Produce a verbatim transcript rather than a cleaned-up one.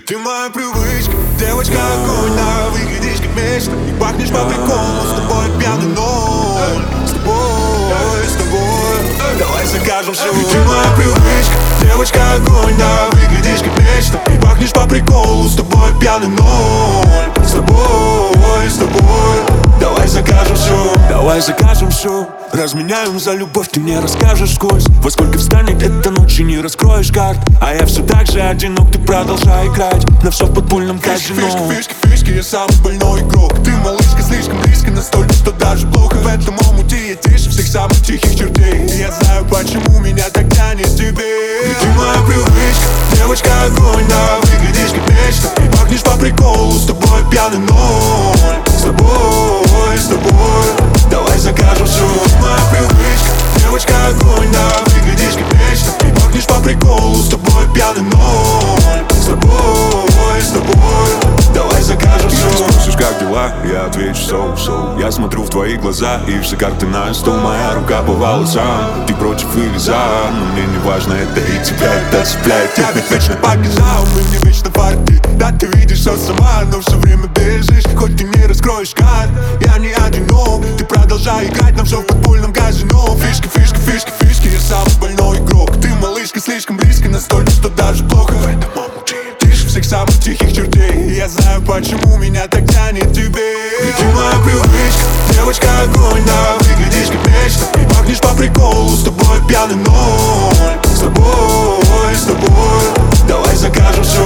Ведь ты моя привычка, девочка, огонь на выглядишь как мечта. И пахнешь по приколу, с тобой пьяный ноль. С тобой, с тобой, давай закажем все. Ведь ты моя привычка, девочка, огонь, да, выглядишь как мечта. И пахнешь по приколу, с тобой пьяный ноль. С тобой, с тобой, давай закажем все. Давай закажем все. Разменяем за любовь, ты мне расскажешь сквозь. Во сколько встанет эта ночь и не раскроешь карт. А я все так же одинок, ты продолжай играть. На все в подпольном казино. Фишки, фишки, фишки, я самый больной игрок. Ты, малышка, слишком близко, настолько, что даже плохо. В этом омуте я тише всех самых тихих чертей. И я знаю, почему меня так тянет к тебе. Ведь ты моя привычка, девочка, огонь, да, выглядишь как мечта. И пахнешь по приколу, с тобой пьяный ноль. С тобой, с тобой, давай закажем все. Моя привычка, девочка, огонь, да, выглядишь как мечта. И пахнешь по приколу, с тобой пьяный ноль. С тобой, с тобой, давай закажем все. Ты спросишь, как дела, я отвечу соу-соу. Я смотрю в твои глаза, и все карты на стол. Моя рука по волосам, ты против или за. Но мне не важно, это и тебя это цепляет. Я ведь вечно побежал, мы мне вечно фартит. Да, ты видишь все сама, но все время бежишь. Хоть ты не раскроешь карт, я не одинок. Ты продолжай играть, нам все в подпольном казино. Фишки, фишки, фишки, фишки, я самый больной игрок. Ты, малышка, слишком близко, настолько, что даже плохо. В этом омуте тише всех самых тихих чертей. И я знаю, почему меня так тянет к тебе. Ведь ты моя привычка, девочка, огонь, да, выглядишь как мечта. И пахнешь по приколу, с тобой пьяный ноль. С тобой, с тобой, давай закажем все.